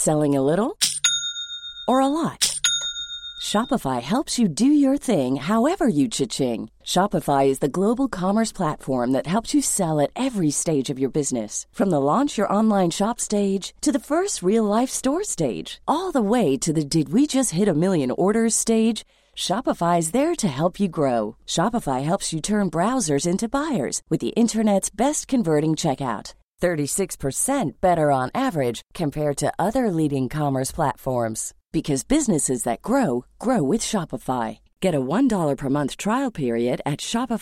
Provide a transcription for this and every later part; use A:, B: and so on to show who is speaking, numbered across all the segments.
A: Selling a little or a lot? Shopify helps you do your thing however you cha-ching. Shopify is the global commerce platform that helps you sell at every stage of your business. From the launch your online shop stage to the first real-life store stage, all the way to the did we just hit a million orders stage. Shopify is there to help you grow. Shopify helps you turn browsers into buyers with the internet's best converting checkout. 36% better on average compared to other leading commerce platforms. Because businesses that grow, grow with Shopify. Get a $1 per month trial period at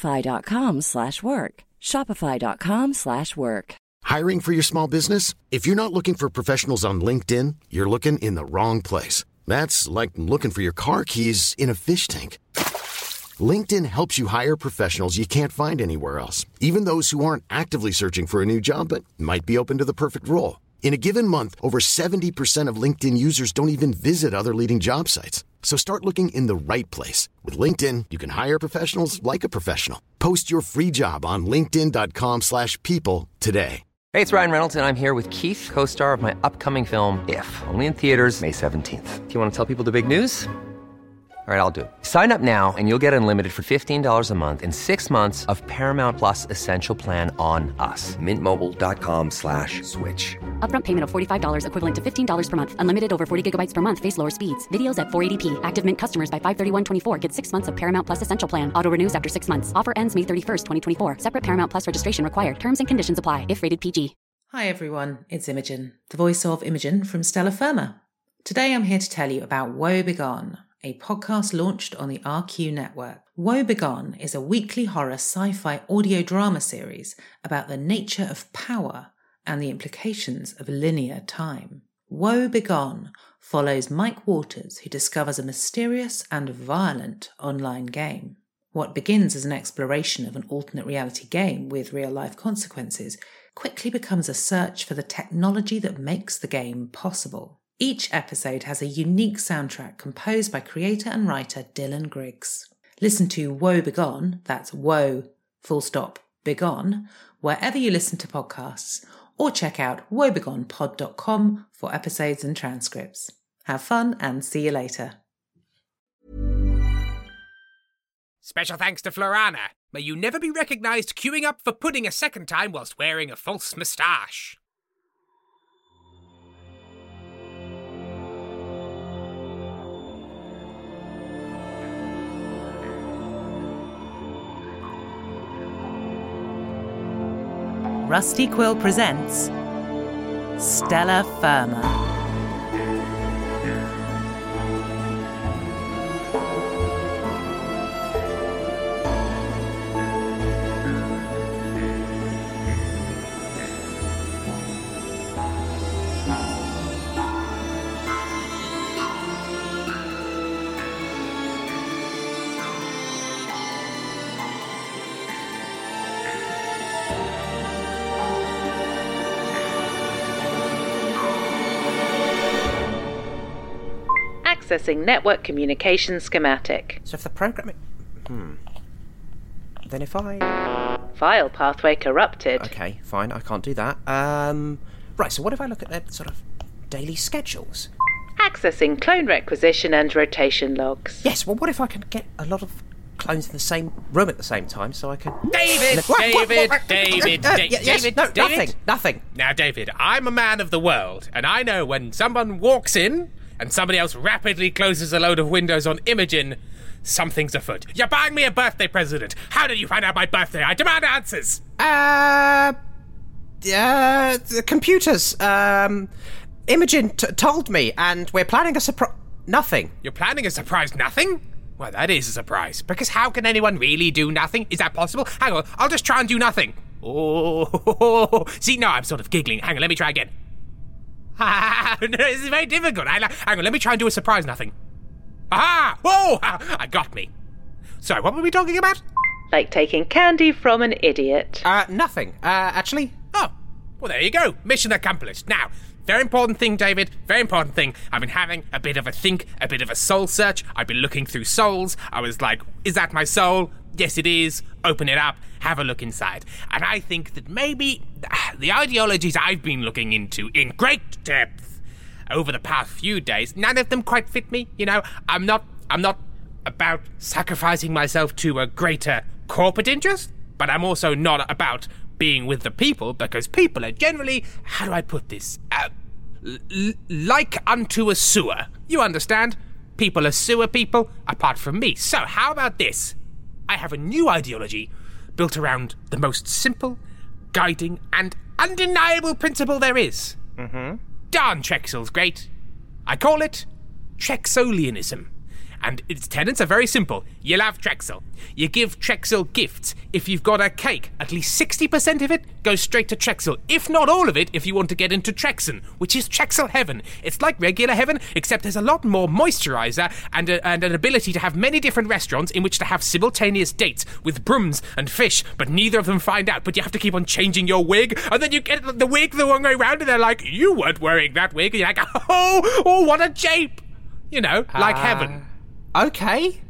A: shopify.com/work. Shopify.com/work.
B: Hiring for your small business? If you're not looking for professionals on LinkedIn, you're looking in the wrong place. That's like looking for your car keys in a fish tank. LinkedIn helps you hire professionals you can't find anywhere else, even those who aren't actively searching for a new job but might be open to the perfect role. In a given month, over 70% of LinkedIn users don't even visit other leading job sites. So start looking in the right place. With LinkedIn, you can hire professionals like a professional. Post your free job on linkedin.com/people today.
C: Hey, it's Ryan Reynolds, and I'm here with Keith, co-star of my upcoming film, If, only in theaters May 17th. Do you want to tell people the big news? All right, I'll do it. Sign up now and you'll get unlimited for $15 a month and 6 months of Paramount Plus Essential Plan on us. MintMobile.com/switch.
D: Upfront payment of $45 equivalent to $15 per month. Unlimited over 40 gigabytes per month. Face lower speeds. Videos at 480p. Active Mint customers by 531.24 get 6 months of Paramount Plus Essential Plan. Auto renews after 6 months. Offer ends May 31st, 2024. Separate Paramount Plus registration required. Terms and conditions apply if rated PG.
E: Hi everyone, it's Imogen, the voice of Imogen from Stella Firma. Today I'm here to tell you about Woe Begone, a podcast launched on the RQ network. Woe Begone is a weekly horror sci-fi audio drama series about the nature of power and the implications of linear time. Woe Begone follows Mike Waters, who discovers a mysterious and violent online game. What begins as an exploration of an alternate reality game with real-life consequences quickly becomes a search for the technology that makes the game possible. Each episode has a unique soundtrack composed by creator and writer Dylan Griggs. Listen to Woe Begone, that's Woe, Begone, wherever you listen to podcasts, or check out woebegonepod.com for episodes and transcripts. Have fun and see you later.
F: Special thanks to Florana. May you never be recognised queuing up for pudding a second time whilst wearing a false moustache.
E: Rusty Quill presents Stella Firma. Accessing network communication schematic.
C: So if the programming... Then if I...
E: File pathway corrupted.
C: Okay, fine, I can't do that. Right, so what if I look at their sort of daily schedules?
E: Accessing clone requisition and rotation logs.
C: Yes, well, what if I can get a lot of clones in the same room at the same time so I can...
F: David!
C: Nothing.
F: Now, David, I'm a man of the world, and I know when someone walks in and somebody else rapidly closes a load of windows on Imogen, something's afoot. You're buying me a birthday present. How did you find out my birthday? I demand answers.
C: The computers. Imogen told me, and we're planning a surprise. Nothing.
F: You're planning a surprise nothing? Well, that is a surprise, because how can anyone really do nothing? Is that possible? Hang on, I'll just try and do nothing. Oh, see, no, I'm sort of giggling. Hang on, let me try again. No, this is very difficult. Hang on, let me try and do a surprise nothing. Aha! Whoa! I got me. Sorry, what were we talking about?
E: Like taking candy from an idiot.
C: Nothing. Actually.
F: Oh, well, there you go. Mission accomplished. Now, very important thing, David. Very important thing. I've been having a bit of a think, a bit of a soul search. I've been looking through souls. I was like, is that my soul? Yes, it is. Open it up. Have a look inside. And I think that maybe the ideologies I've been looking into in great depth over the past few days, none of them quite fit me. You know, I'm not about sacrificing myself to a greater corporate interest, but I'm also not about being with the people, because people are generally, how do I put this, like unto a sewer. You understand? People are sewer people, apart from me. So how about this? I have a new ideology built around the most simple, guiding, and undeniable principle there is. Darn Trexel's great. I call it Trexolianism. And its tenets are very simple. You love Trexel. You give Trexel gifts. If you've got a cake, at least 60% of it goes straight to Trexel. If not all of it, if you want to get into Trexen, which is Trexel heaven. It's like regular heaven, except there's a lot more moisturizer and an ability to have many different restaurants in which to have simultaneous dates with brooms and fish, but neither of them find out. But you have to keep on changing your wig, and then you get the wig the wrong way around, and they're like, you weren't wearing that wig. And you're like, oh, what a jape. You know, like heaven.
G: Okay,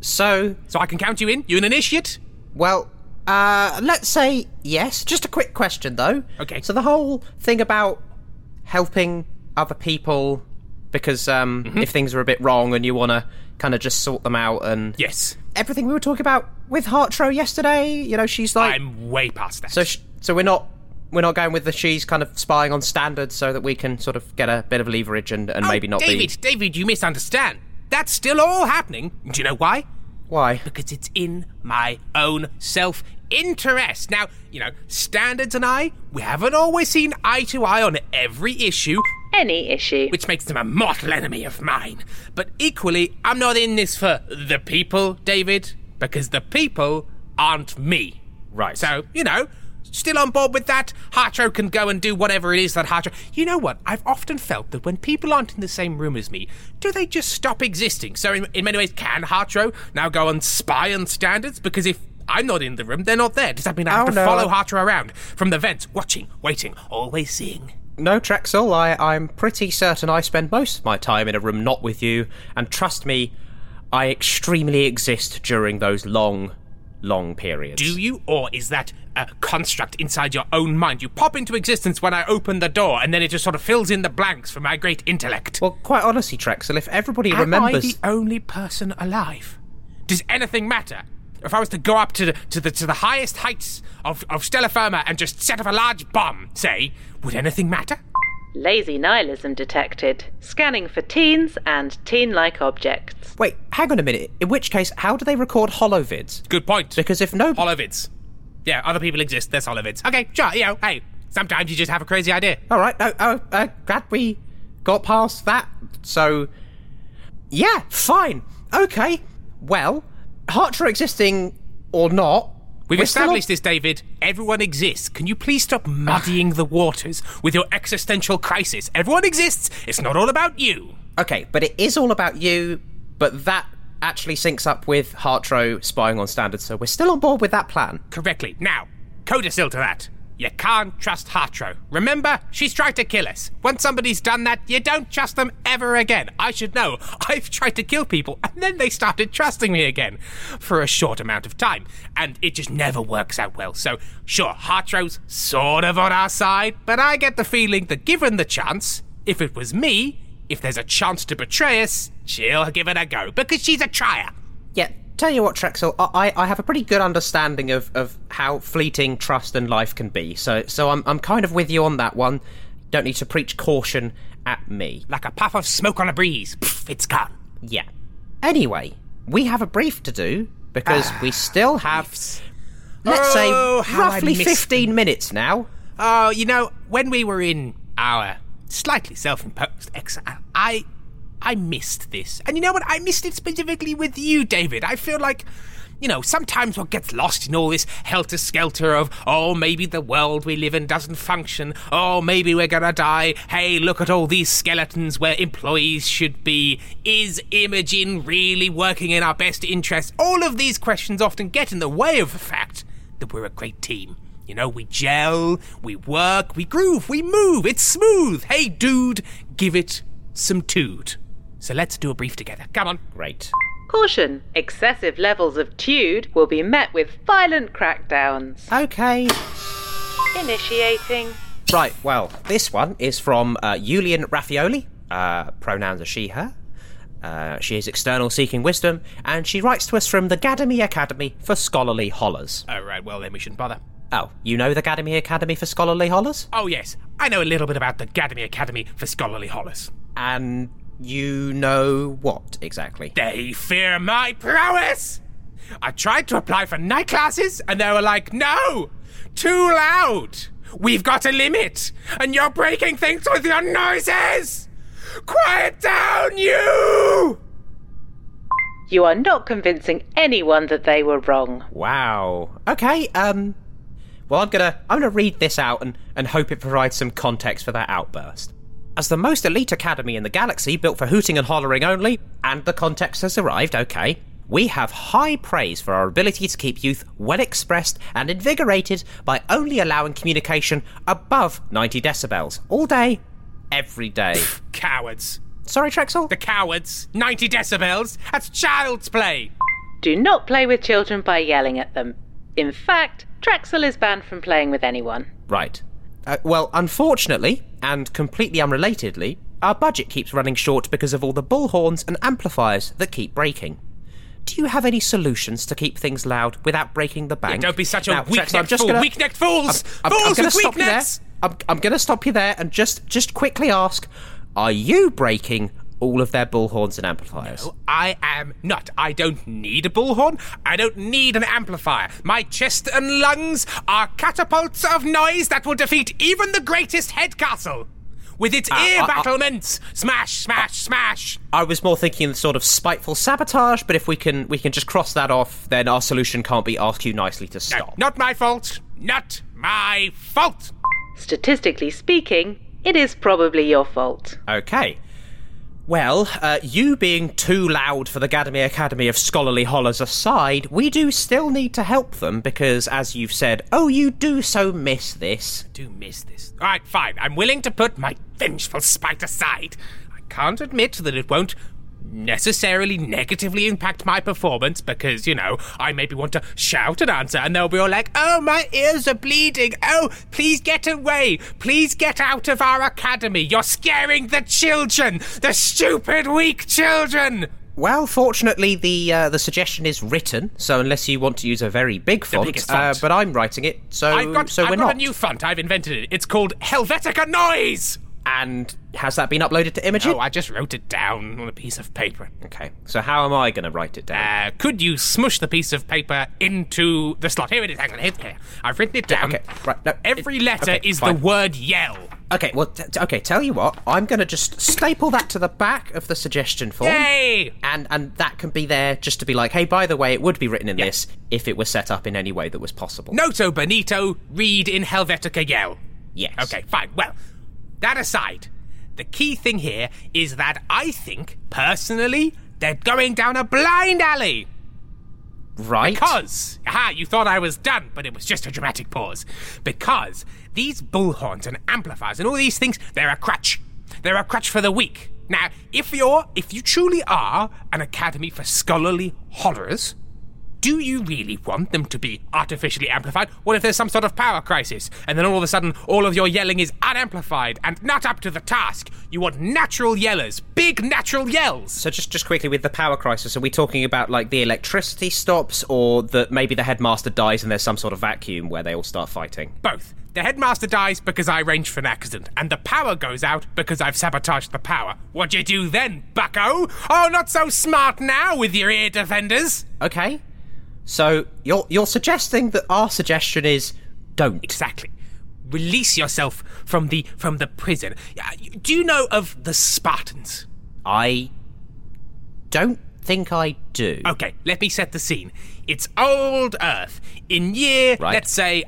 G: so
F: I can count you in? You an initiate?
G: Well, let's say yes. Just a quick question, though.
F: Okay.
G: So the whole thing about helping other people because if things are a bit wrong and you want to kind of just sort them out and...
F: Yes.
G: Everything we were talking about with Hartrow yesterday, you know, she's like...
F: I'm way past that.
G: So we're not going with she's kind of spying on standards so that we can sort of get a bit of leverage and maybe not
F: David, you misunderstand. That's still all happening. Do you know why?
G: Why?
F: Because it's in my own self-interest. Now, you know, Standards and I, we haven't always seen eye to eye on every issue.
H: Any issue.
F: Which makes them a mortal enemy of mine. But equally, I'm not in this for the people, David, because the people aren't me.
G: Right.
F: So, you know... Still on board with that? Hartrow can go and do whatever it is that Hartrow... You know what? I've often felt that when people aren't in the same room as me, do they just stop existing? So in many ways, can Hartrow now go and spy on Standards? Because if I'm not in the room, they're not there. Does that mean I have to follow Hartrow around from the vents, watching, waiting, always seeing?
G: No, Trexel, I'm pretty certain I spend most of my time in a room not with you, and trust me, I extremely exist during those long periods.
F: Do you? Or is that a construct inside your own mind? You pop into existence when I open the door, and then it just sort of fills in the blanks for my great intellect.
G: Well, quite honestly, Trexel, if everybody remembers...
F: Am I the only person alive? Does anything matter? If I was to go up to the highest heights of Stellar Firma and just set off a large bomb, say, would anything matter?
H: Lazy nihilism detected. Scanning for teens and teen-like objects.
G: Wait, hang on a minute. In which case, how do they record holovids?
F: Good point.
G: Because if no...
F: Holovids. Yeah, other people exist, there's holovids. Okay, sure, you know, hey, sometimes you just have a crazy idea.
G: All right, glad we got past that. So, yeah, fine. Okay, well, Hartrow existing or not...
F: We've established this, David. Everyone exists. Can you please stop muddying the waters with your existential crisis? Everyone exists. It's not all about you.
G: Okay, but it is all about you, but that actually syncs up with Hartrow spying on Standards, so we're still on board with that plan.
F: Correctly. Now, codicil to that. You can't trust Hartrow. Remember, she's tried to kill us. Once somebody's done that, you don't trust them ever again. I should know. I've tried to kill people, and then they started trusting me again. For a short amount of time. And it just never works out well. So, sure, Hartrow's sort of on our side, but I get the feeling that given the chance, if it was me, if there's a chance to betray us, she'll give it a go, because she's a trier.
G: Yeah. Tell you what, Trexel, I have a pretty good understanding of how fleeting trust and life can be, so I'm kind of with you on that one. Don't need to preach caution at me.
F: Like a puff of smoke on a breeze. Pff, it's gone.
G: Yeah. Anyway, we have a brief to do, because we still have, let's say, roughly 15 minutes now.
F: Oh, you know, when we were in our slightly self-imposed exile, I missed this. And you know what? I missed it specifically with you, David. I feel like, you know, sometimes what gets lost in all this helter-skelter of, oh, maybe the world we live in doesn't function. Oh, maybe we're gonna die. Hey, look at all these skeletons where employees should be. Is Imogen really working in our best interest? All of these questions often get in the way of the fact that we're a great team. You know, we gel, we work, we groove, we move. It's smooth. Hey, dude, give it some tood. So let's do a brief together. Come on.
G: Great.
H: Caution. Excessive levels of tude will be met with violent crackdowns.
G: Okay.
H: Initiating.
G: Right, well, this one is from Julian Raffioli. Pronouns are she, her. She is external, seeking wisdom, and she writes to us from the Gadamy Academy for Scholarly Hollers.
F: Oh, right, well then we shouldn't bother.
G: Oh, you know the Gadamy Academy for Scholarly Hollers?
F: Oh, yes. I know a little bit about the Gadamy Academy for Scholarly Hollers.
G: And you know what, exactly?
F: They fear my prowess! I tried to apply for night classes, and they were like, no! Too loud! We've got a limit, and you're breaking things with your noises! Quiet down, you!
H: You are not convincing anyone that they were wrong.
G: Wow. Okay, well, I'm gonna read this out and hope it provides some context for that outburst. As the most elite academy in the galaxy, built for hooting and hollering only, and the context has arrived, okay, we have high praise for our ability to keep youth well expressed and invigorated by only allowing communication above 90 decibels all day, every day.
F: Cowards.
G: Sorry, Trexel?
F: The cowards. 90 decibels. That's child's play.
H: Do not play with children by yelling at them. In fact, Trexel is banned from playing with anyone.
G: Right. Well, unfortunately, and completely unrelatedly, our budget keeps running short because of all the bullhorns and amplifiers that keep breaking. Do you have any solutions to keep things loud without breaking the bank?
F: Yeah, don't be such a weak-necked fool. Weak-necked fools! Fools with weak necks!
G: I'm going to stop you there and just quickly ask, are you breaking all of their bullhorns and amplifiers?
F: No, I am not. I don't need a bullhorn. I don't need an amplifier. My chest and lungs are catapults of noise that will defeat even the greatest head castle. With its ear battlements. Smash, smash, smash.
G: I was more thinking sort of spiteful sabotage, but if we can just cross that off, then our solution can't be ask you nicely to stop.
F: No, not my fault. Not my fault.
H: Statistically speaking, it is probably your fault.
G: Okay. Well, you being too loud for the Gadamy Academy of Scholarly Hollers aside, we do still need to help them because, as you've said, you do so miss this.
F: I do miss this. All right, fine. I'm willing to put my vengeful spite aside. I can't admit that it won't necessarily negatively impact my performance because, I maybe want to shout an answer and they'll be all like, oh, my ears are bleeding. Oh, please get away. Please get out of our academy. You're scaring the children. The stupid, weak children.
G: Well, fortunately, the suggestion is written, so unless you want to use a very big font, but I'm writing it, so
F: I've got
G: we're not.
F: A new font. I've invented it. It's called Helvetica Noise.
G: And has that been uploaded to Imogen?
F: Oh, I just wrote it down on a piece of paper.
G: Okay, so how am I going to write it down?
F: Could you smush the piece of paper into the slot? Here it is. Hang on. Here. I've written it down.
G: Okay, right. No,
F: every letter is
G: fine.
F: the word yell.
G: Okay, well, tell you what. I'm going to just staple that to the back of the suggestion form.
F: Yay!
G: And that can be there just to be like, hey, by the way, it would be written in this if it was set up in any way that was possible.
F: Noto Benito, read in Helvetica yell.
G: Yes.
F: Okay, fine. Well, that aside, the key thing here is that I think, personally, they're going down a blind alley.
G: Right.
F: Because, you thought I was done, but it was just a dramatic pause. Because these bullhorns and amplifiers and all these things, they're a crutch. They're a crutch for the weak. Now, if you truly are an academy for scholarly hollers, do you really want them to be artificially amplified? What if there's some sort of power crisis, and then all of a sudden, all of your yelling is unamplified and not up to the task? You want natural yellers, big natural yells.
G: So just quickly with the power crisis, are we talking about like the electricity stops, or that maybe the headmaster dies and there's some sort of vacuum where they all start fighting?
F: Both. The headmaster dies because I arranged for an accident, and the power goes out because I've sabotaged the power. What'd you do then, bucko? Oh, not so smart now with your ear defenders.
G: Okay. So you're suggesting that our suggestion is don't.
F: Exactly. Release yourself from the prison. Do you know of the Spartans?
G: I don't think I do.
F: Okay, let me set the scene. It's old Earth. In year, let's say,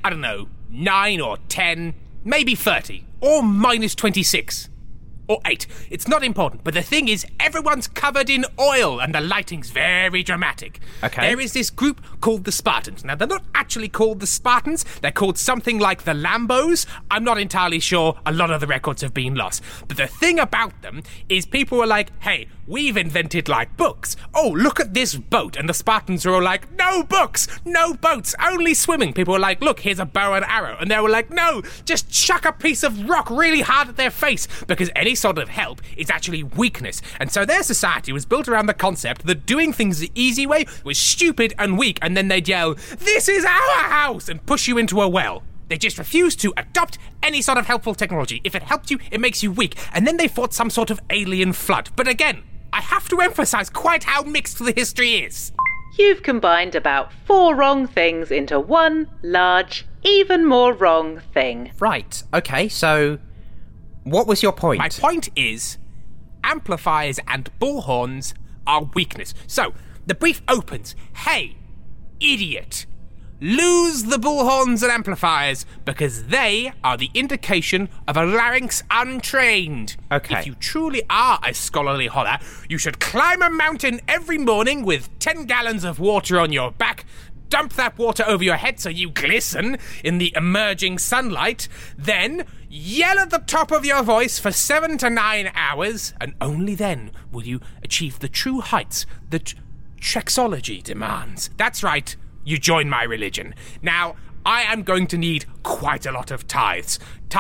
F: 9 or 10, maybe 30, or minus 26. Or 8. It's not important, but the thing is, everyone's covered in oil and the lighting's very dramatic.
G: Okay.
F: There is this group called the Spartans. Now, they're not actually called the Spartans. They're called something like the Lambos. I'm not entirely sure. A lot of the records have been lost. But the thing about them is people were like, hey, we've invented, books. Oh, look at this boat. And the Spartans were all like, no books, no boats, only swimming. People were like, look, here's a bow and arrow. And they were like, no, just chuck a piece of rock really hard at their face. Because any any sort of help is actually weakness. And so their society was built around the concept that doing things the easy way was stupid and weak, and then they'd yell, "This is our house!" and push you into a well. They just refused to adopt any sort of helpful technology. If it helped you, it makes you weak. And then they fought some sort of alien flood. But again, I have to emphasize quite how mixed the history is.
H: You've combined about 4 wrong things into one large, even more wrong thing.
G: Right, okay, so what was your point?
F: My point is, amplifiers and bullhorns are weakness. So, the brief opens, "Hey, idiot, lose the bullhorns and amplifiers because they are the indication of a larynx untrained.
G: Okay.
F: If you truly are a scholarly holler, you should climb a mountain every morning with 10 gallons of water on your back, dump that water over your head so you glisten in the emerging sunlight, then yell at the top of your voice for 7 to 9 hours, and only then will you achieve the true heights that Trexology demands." That's right. You join my religion. Now, I am going to need quite a lot of tithes.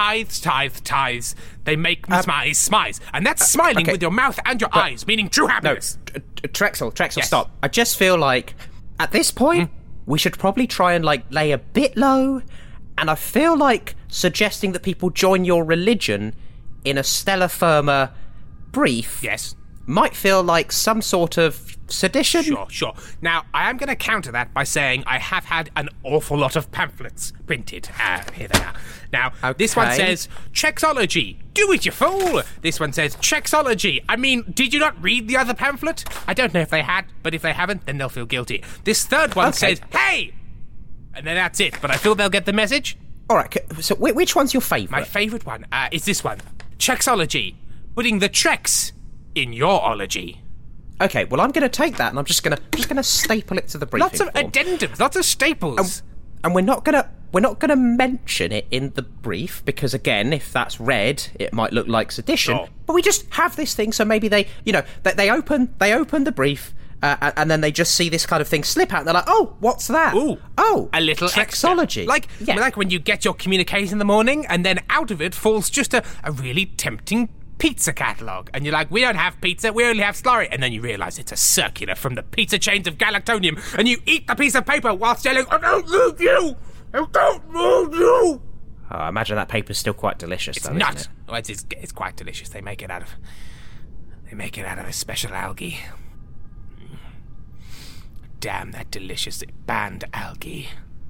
F: Tithes. They make me smize. And that's smiling with your mouth and your eyes, meaning true happiness.
G: No, Trexel,
F: Yes.
G: Stop. I just feel like, at this point, we should probably try and, lay a bit low, and I feel like suggesting that people join your religion in a Stellar Firma brief
F: Yes.
G: might feel like some sort of sedition.
F: Sure. Now, I am going to counter that by saying I have had an awful lot of pamphlets printed. Here they are. Now, This one says, "Trexology, do it, you fool!" This one says, "Trexology." I mean, did you not read the other pamphlet? I don't know if they had, but if they haven't, then they'll feel guilty. This third one says, "Hey!" And then that's it, but I feel they'll get the message.
G: All right, so which one's your favourite?
F: My favourite one is this one. "Trexology, putting the Trex in your ology."
G: Okay, well, I'm going to take that, and I'm just going to staple it to the briefing
F: Lots of
G: form.
F: addendums, lots of staples.
G: And we're not gonna mention it in the brief because, again, if that's read, it might look like sedition.
F: Sure.
G: But we just have this thing, so maybe they open the brief, and then they just see this kind of thing slip out, and they're like, "Oh, what's that?
F: Ooh,
G: oh,
F: a little
G: Trexology."
F: Extra. Like when you get your communiques in the morning, and then out of it falls just a really tempting pizza catalogue, and you're like, "We don't have pizza, we only have slurry," and then you realise it's a circular from the pizza chains of Galactonium, and you eat the piece of paper whilst yelling, "I don't love you! I don't love you!"
G: I imagine that paper's still quite delicious.
F: It's
G: though,
F: not.
G: Isn't it?
F: Well, it's quite delicious. They make it out of a special algae. Damn that delicious banned algae.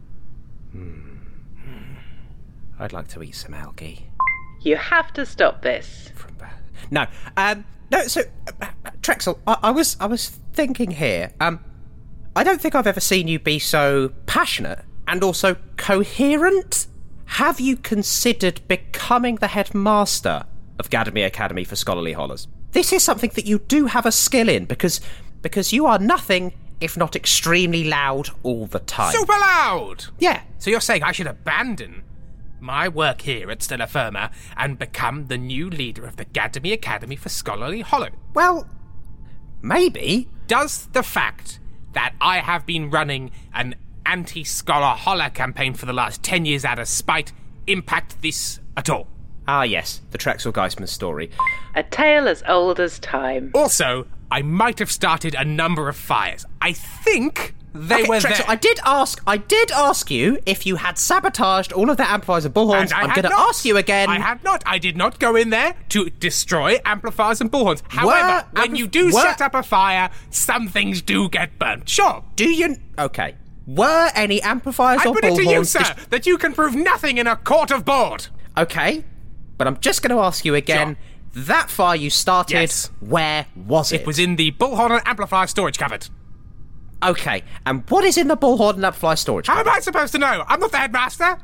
G: I'd like to eat some algae.
H: You have to stop this.
G: No, So, Trexel, I was thinking here. I don't think I've ever seen you be so passionate and also coherent. Have you considered becoming the headmaster of Gadamy Academy for Scholarly Hollers? This is something that you do have a skill in because you are nothing if not extremely loud all the time.
F: Super loud!
G: Yeah.
F: So you're saying I should abandon my work here at Stellar Firma and become the new leader of the Gadamy Academy for Scholarly Hollow?
G: Well, maybe.
F: Does the fact that I have been running an anti-Scholar Holler campaign for the last 10 years out of spite impact this at all?
G: Ah, yes, the Trexel Geisman story.
H: A tale as old as time.
F: Also, I might have started a number of fires. I think they were
G: Trexel,
F: there.
G: I did ask you if you had sabotaged all of the amplifiers and bullhorns.
F: And
G: I'm going to ask you again.
F: I had not. I did not go in there to destroy amplifiers and bullhorns. However, when you do set up a fire, some things do get burnt. Sure.
G: Do you... Okay. Were any amplifiers
F: I
G: or
F: put
G: bullhorns...
F: it to you, sir, that you can prove nothing in a court of board.
G: Okay. But I'm just going to ask you again.
F: Sure.
G: That fire you started,
F: Yes.
G: where was it?
F: It was in the bullhorn and amplifier storage cupboard.
G: Okay. And what is in the bullhorn and amplifier storage
F: How am
G: cupboard?
F: I supposed to know? I'm not the headmaster.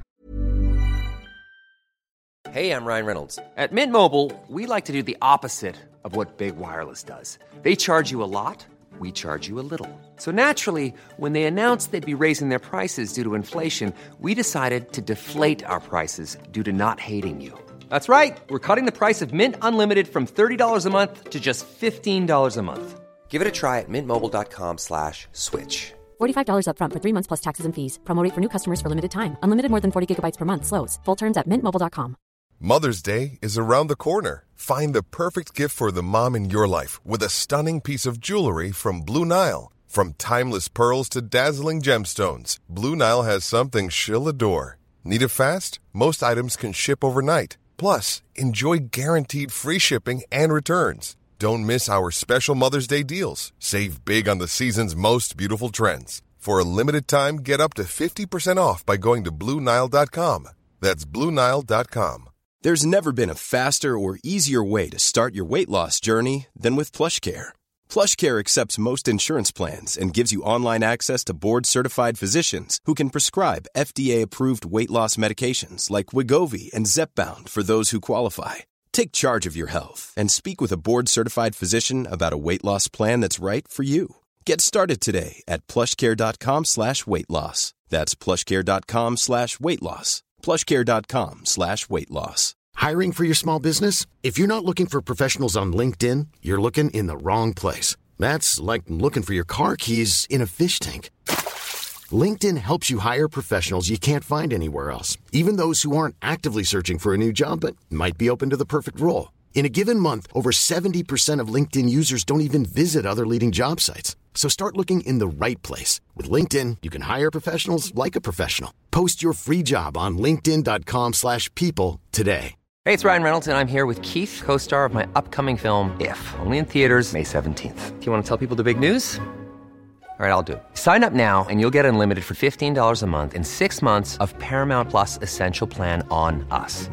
C: Hey, I'm Ryan Reynolds. At Mint Mobile, we like to do the opposite of what Big Wireless does. They charge you a lot, we charge you a little. So naturally, when they announced they'd be raising their prices due to inflation, we decided to deflate our prices due to not hating you. That's right. We're cutting the price of Mint Unlimited from $30 a month to just $15 a month. Give it a try at mintmobile.com/switch.
D: $45 up front for 3 months plus taxes and fees. Promo rate for new customers for limited time. Unlimited more than 40 gigabytes per month slows. Full terms at mintmobile.com.
I: Mother's Day is around the corner. Find the perfect gift for the mom in your life with a stunning piece of jewelry from Blue Nile. From timeless pearls to dazzling gemstones, Blue Nile has something she'll adore. Need it fast? Most items can ship overnight. Plus, enjoy guaranteed free shipping and returns. Don't miss our special Mother's Day deals. Save big on the season's most beautiful trends. For a limited time, get up to 50% off by going to BlueNile.com. That's BlueNile.com.
J: There's never been a faster or easier way to start your weight loss journey than with PlushCare. PlushCare accepts most insurance plans and gives you online access to board-certified physicians who can prescribe FDA-approved weight loss medications like Wegovy and Zepbound for those who qualify. Take charge of your health and speak with a board-certified physician about a weight loss plan that's right for you. Get started today at plushcare.com/weight loss. That's plushcare.com/weight loss. plushcare.com/weight loss.
B: Hiring for your small business? If you're not looking for professionals on LinkedIn, you're looking in the wrong place. That's like looking for your car keys in a fish tank. LinkedIn helps you hire professionals you can't find anywhere else, even those who aren't actively searching for a new job but might be open to the perfect role. In a given month, over 70% of LinkedIn users don't even visit other leading job sites. So start looking in the right place. With LinkedIn, you can hire professionals like a professional. Post your free job on linkedin.com/people today.
C: Hey, it's Ryan Reynolds, and I'm here with Keith, co-star of my upcoming film, If, only in theaters May 17th. Do you want to tell people the big news? All right, I'll do it. Sign up now and you'll get unlimited for $15 a month and 6 months of Paramount Plus Essential Plan on us.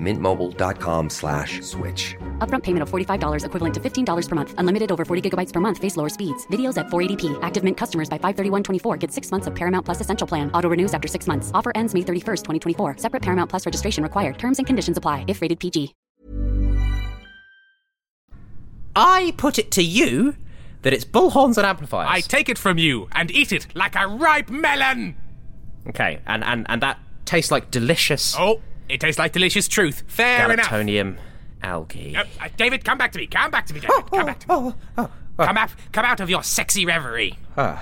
C: MintMobile.com/switch.
D: Upfront payment of $45 equivalent to $15 per month. Unlimited over 40 gigabytes per month. Face lower speeds. Videos at 480p. Active Mint customers by 531.24 get 6 months of Paramount Plus Essential Plan. Auto renews after 6 months. Offer ends May 31st, 2024. Separate Paramount Plus registration required. Terms and conditions apply if rated PG.
G: I put it to you that it's bullhorns and amplifiers.
F: I take it from you and eat it like a ripe melon.
G: Okay, and that tastes like delicious...
F: Oh, it tastes like delicious truth. Fair enough.
G: Galactonium algae.
F: David, come back to me. Come back to me, David. Come back to me. Come out of your sexy reverie.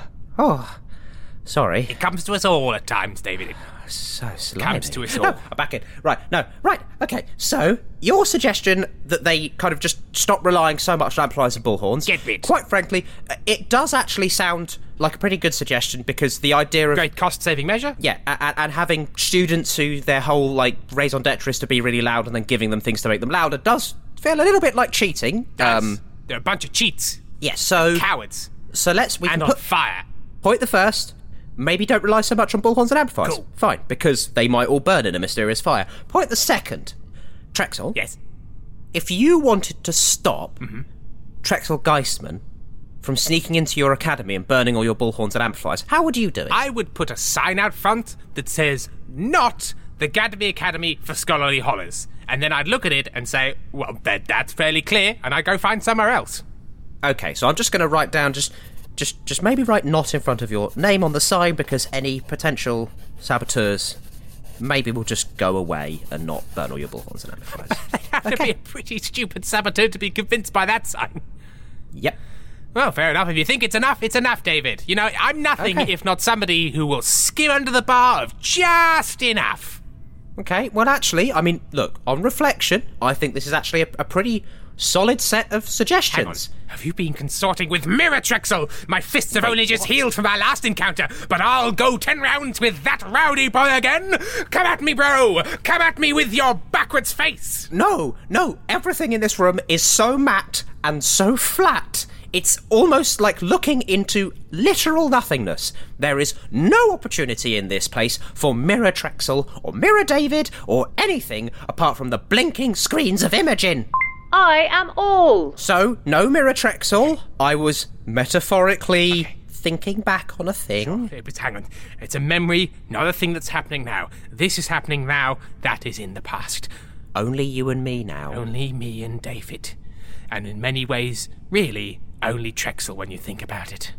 G: Sorry.
F: It comes to us all at times, David.
G: So slimy.
F: Comes to us all.
G: No, I'm back in. Right, okay. So, your suggestion that they kind of just stop relying so much on amplifiers and bullhorns...
F: Get rid.
G: Quite frankly, it does actually sound like a pretty good suggestion, because the idea of...
F: Great cost-saving measure.
G: Yeah, and having students who their whole, raison d'etre is to be really loud and then giving them things to make them louder does feel a little bit like cheating.
F: They're a bunch of cheats.
G: Yeah, so...
F: Cowards.
G: So we can
F: on
G: put...
F: fire.
G: Point the first... Maybe don't rely so much on bullhorns and amplifiers.
F: Cool.
G: Fine, because they might all burn in a mysterious fire. Point the second. Trexel.
F: Yes.
G: If you wanted to stop Trexel Geistman from sneaking into your academy and burning all your bullhorns and amplifiers, how would you do it?
F: I would put a sign out front that says, "Not the Gadby Academy for Scholarly Hollers." And then I'd look at it and say, well, that's fairly clear, and I'd go find somewhere else.
G: Okay, so I'm just going to write down... Just maybe write "not" in front of your name on the sign, because any potential saboteurs maybe will just go away and not burn all your bullhorns and amplifiers.
F: You have to be a pretty stupid saboteur to be convinced by that sign.
G: Yep.
F: Well, fair enough. If you think it's enough, David. You know, I'm nothing if not somebody who will skim under the bar of just enough.
G: Okay, well, actually, I mean, look, on reflection, I think this is actually a pretty solid set of suggestions.
F: Hang on. Have you been consorting with Mirror Trexel? My fists have only just healed from our last encounter, but I'll go 10 rounds with that rowdy boy again. Come at me, bro. Come at me with your backwards face.
G: No. Everything in this room is so matte and so flat. It's almost like looking into literal nothingness. There is no opportunity in this place for Mirror Trexel or Mirror David or anything apart from the blinking screens of Imogen.
H: I am all.
G: So, no Mirror Trexel. I was metaphorically thinking back on a thing.
F: But hang on. It's a memory, not a thing that's happening now. This is happening now. That is in the past.
G: Only you and me now.
F: Only me and David. And in many ways, really, only Trexel when you think about it.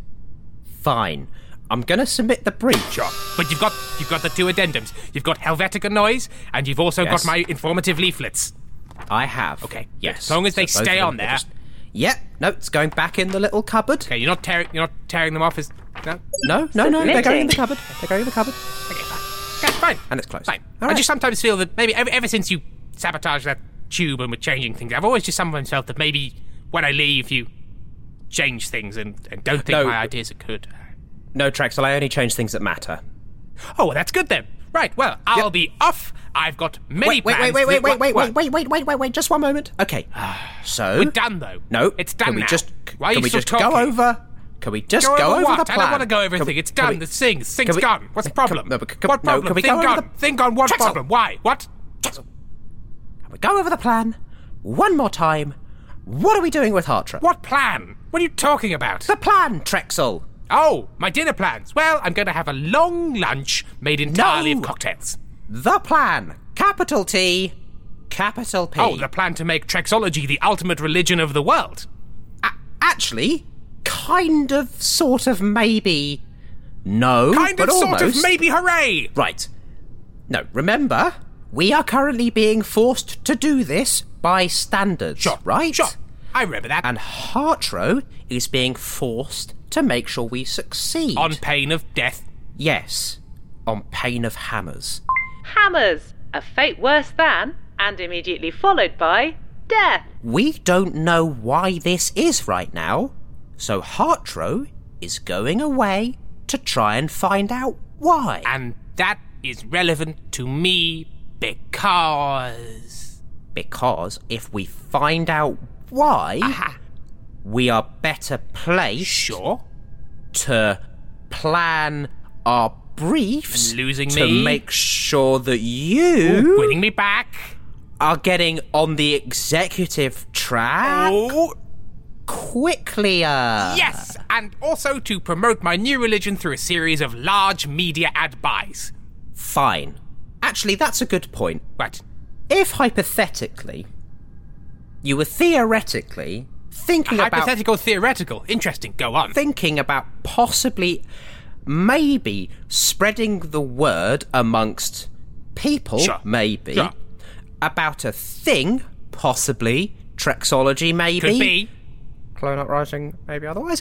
G: Fine. I'm going to submit the brief.
F: Sure. But you've got the two addendums. You've got Helvetica Noise, and you've also got my informative leaflets.
G: I have.
F: Okay.
G: Yes.
F: As long as they stay on there.
G: Yep. No, it's going back in the little cupboard.
F: Okay, you're not tearing them off as... No?
G: No. They're going in the cupboard.
F: Okay, fine.
G: And it's closed.
F: Fine.
G: All
F: I
G: right.
F: just sometimes feel that maybe ever since you sabotaged that tube and we're changing things. I've always just sometimes felt that maybe when I leave, you change things and don't think my ideas are good.
G: No, Trexel, I only change things that matter.
F: Oh, well, that's good then. Right, well, I'll be off. I've got many plans.
G: Wait, just one moment. Okay, so...
F: We're done, though.
G: No.
F: It's done
G: can we
F: now.
G: Why are you still talking? Go over... Can we just go over
F: what?
G: the plan?
F: I don't want to go over everything. It's done. The thing's gone. What's the problem? What problem?
G: Can we
F: Thing
G: go
F: gone.
G: over the...
F: Thing gone. What
G: Trexel.
F: problem? Why? What?
G: Trexel. Can we go over the plan one more time? What are we doing with Hartra?
F: What plan? What are you talking about?
G: The plan, Trexel.
F: Oh, my dinner plans. Well, I'm going to have a long lunch made entirely of cocktails.
G: The plan. Capital T, capital P.
F: Oh, the plan to make Trexology the ultimate religion of the world.
G: Actually, kind of, sort of, maybe. No,
F: kind
G: but
F: of,
G: almost.
F: sort of, maybe, hooray!
G: Right. No, remember, we are currently being forced to do this by standards,
F: Sure,
G: right?
F: Sure, I remember that.
G: And Hartro is being forced to make sure we succeed.
F: On pain of death.
G: Yes, on pain of hammers.
H: Hammers, a fate worse than, and immediately followed by, death.
G: We don't know why this is right now, so Hartro is going away to try and find out why.
F: And that is relevant to me because
G: if we find out why, we are better placed to plan our briefs to make sure that you
F: winning me back
G: are getting on the executive track quickly.
F: Yes, and also to promote my new religion through a series of large media ad buys.
G: Fine. Actually, that's a good point.
F: What?
G: If hypothetically you were theoretically thinking about...
F: Hypothetical, theoretical. Interesting. Go on.
G: Thinking about possibly, maybe, spreading the word amongst people, maybe, about a thing, possibly, Trexology, maybe.
F: Could be.
G: Clone Uprising, maybe otherwise.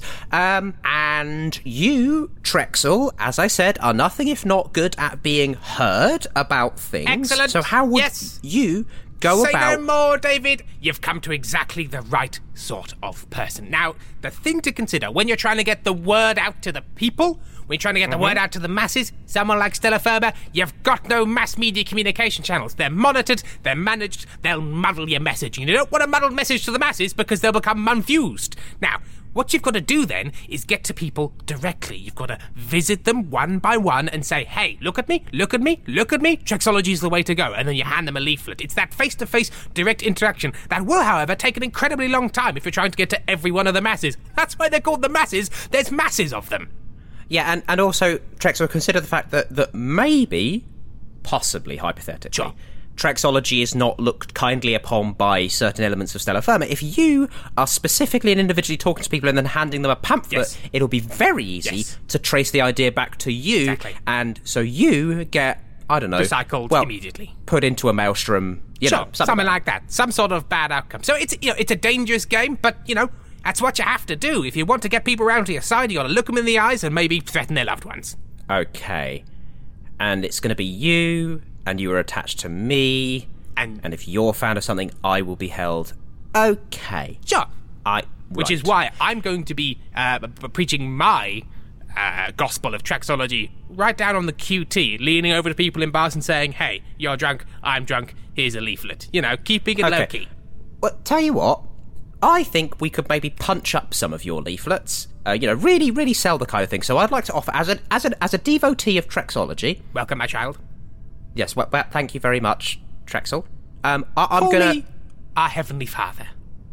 G: And you, Trexel, as I said, are nothing if not good at being heard about things.
F: Excellent.
G: So how would you go about...
F: Say no more, David. You've come to exactly the right sort of person. Now, the thing to consider when you're trying to get the word out to the people, when you're trying to get the word out to the masses, someone like Stella Firma, you've got no mass media communication channels. They're monitored, they're managed, they'll muddle your message. And you don't want a muddled message to the masses because they'll become confused. Now, what you've got to do then is get to people directly. You've got to visit them one by one and say, hey, look at me, look at me, look at me. Trexology is the way to go. And then you hand them a leaflet. It's that face-to-face direct interaction that will, however, take an incredibly long time if you're trying to get to every one of the masses. That's why they're called the masses. There's masses of them.
G: Yeah, and also, Trexel, consider the fact that maybe, possibly, hypothetically, Trexology is not looked kindly upon by certain elements of Stella Firma. If you are specifically and individually talking to people and then handing them a pamphlet, it'll be very easy to trace the idea back to you.
F: Exactly.
G: And so you get, I don't know...
F: recycled immediately.
G: Put into a maelstrom, you know.
F: Something like that. Some sort of bad outcome. So it's a dangerous game, but, that's what you have to do. If you want to get people around to your side, you got to look them in the eyes and maybe threaten their loved ones.
G: Okay. And it's going to be you... and you are attached to me, and if you're found of something, I will be held. Okay.
F: Sure. Which is why I'm going to be preaching my gospel of Trexology right down on the QT, leaning over to people in bars and saying, hey, you're drunk, I'm drunk, here's a leaflet. Keeping it low-key.
G: Well, tell you what, I think we could maybe punch up some of your leaflets. Really, really sell the kind of thing. So I'd like to offer, as a devotee of Trexology...
F: Welcome, my child.
G: Yes, well, thank you very much, Trexel. I'm
F: Call
G: gonna...
F: me our Heavenly Father.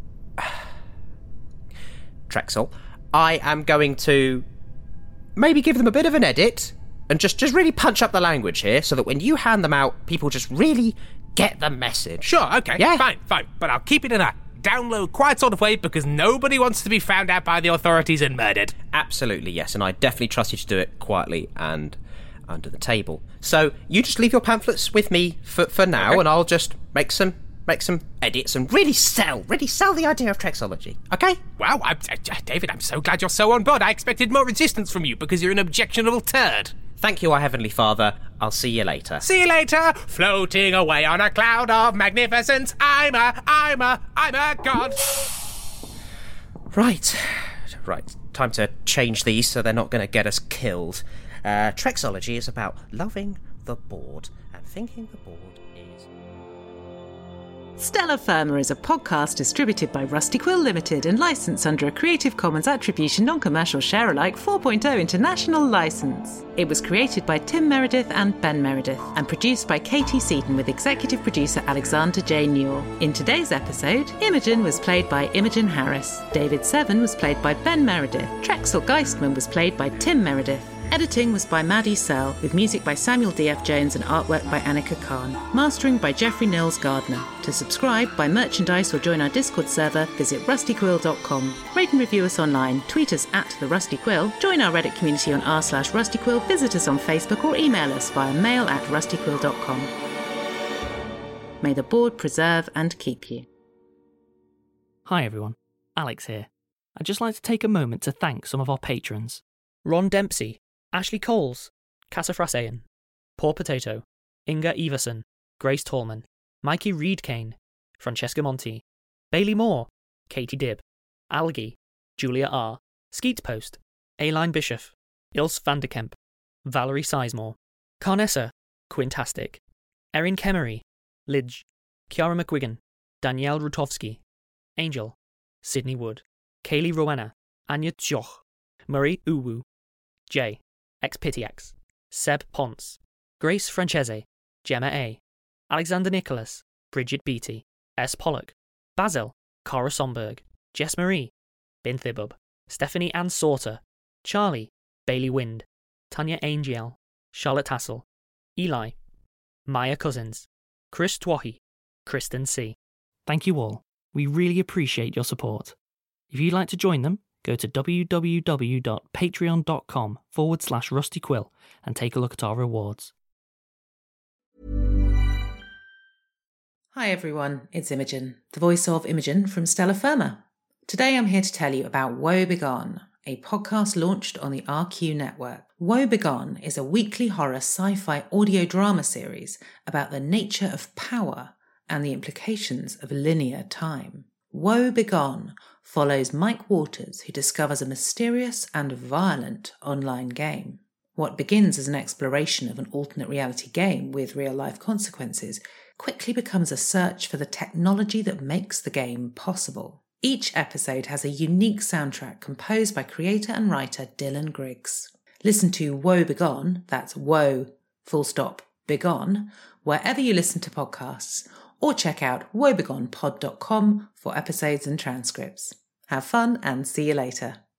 G: Trexel, I am going to maybe give them a bit of an edit and just really punch up the language here so that when you hand them out, people just really get the message.
F: Sure, okay,
G: yeah?
F: Fine. But I'll keep it in a down-low, quiet sort of way because nobody wants to be found out by the authorities and murdered.
G: Absolutely, yes, and I definitely trust you to do it quietly and... under the table. So you just leave your pamphlets with me for now, and I'll just make some edits and really sell the idea of Trexology. Okay?
F: Wow, David, I'm so glad you're so on board. I expected more resistance from you because you're an objectionable turd.
G: Thank you, our Heavenly Father. I'll see you later.
F: See you later. Floating away on a cloud of magnificence. I'm a god.
G: Right. Time to change these so they're not going to get us killed. Trexology is about loving the board and thinking the board is...
E: Stellar Firma is a podcast distributed by Rusty Quill Limited and licensed under a Creative Commons Attribution Non-Commercial Share-alike 4.0 international license. It was created by Tim Meredith and Ben Meredith and produced by Katie Seaton with executive producer Alexander J. Newell. In today's episode, Imogen was played by Imogen Harris, David Seven was played by Ben Meredith, Trexel Geistman was played by Tim Meredith. Editing was by Maddie Sell, with music by Samuel D.F. Jones and artwork by Annika Khan. Mastering by Jeffrey Nils Gardner. To subscribe, buy merchandise or join our Discord server, visit rustyquill.com. Rate and review us online, tweet us at The Rusty Quill, join our Reddit community on r/rustyquill, visit us on Facebook or email us via mail@rustyquill.com. May the board preserve and keep you.
K: Hi everyone, Alex here. I'd just like to take a moment to thank some of our patrons. Ron Dempsey, Ashley Coles, Casa Frasayan, Poor Potato, Inga Everson, Grace Tallman, Mikey Reed Kane, Francesca Monti, Bailey Moore, Katie Dibb, Algie, Julia R, Skeet Post, Aileen Bishop, Ilse Vanderkemp, Valerie Sizemore, Carnessa, Quintastic, Erin Kemery, Lidge, Kiara McGuigan, Danielle Rutowski, Angel, Sydney Wood, Kaylee Rowena, Anya Tjoch, Murray Uwu, Jay, Xpitiax, Seb Ponce, Grace Francese, Gemma A, Alexander Nicholas, Bridget Beatty, S. Pollock, Basil, Cara Somberg, Jess Marie, Bin Thibub, Stephanie Ann Sauter, Charlie, Bailey Wind, Tanya Angel, Charlotte Hassel, Eli, Maya Cousins, Chris Twahi, Kristen C. Thank you all. We really appreciate your support. If you'd like to join them, go to www.patreon.com/rustyquill and take a look at our rewards.
E: Hi everyone, it's Imogen, the voice of Imogen from Stellar Firma. Today I'm here to tell you about Woe Begone, a podcast launched on the RQ network. Woe Begone is a weekly horror sci-fi audio drama series about the nature of power and the implications of linear time. Woe Begone follows Mike Waters, who discovers a mysterious and violent online game. What begins as an exploration of an alternate reality game with real-life consequences quickly becomes a search for the technology that makes the game possible. Each episode has a unique soundtrack composed by creator and writer Dylan Griggs. Listen to Woe Begone, that's Woe, Begone, wherever you listen to podcasts, or check out woebegonepod.com for episodes and transcripts. Have fun and see you later.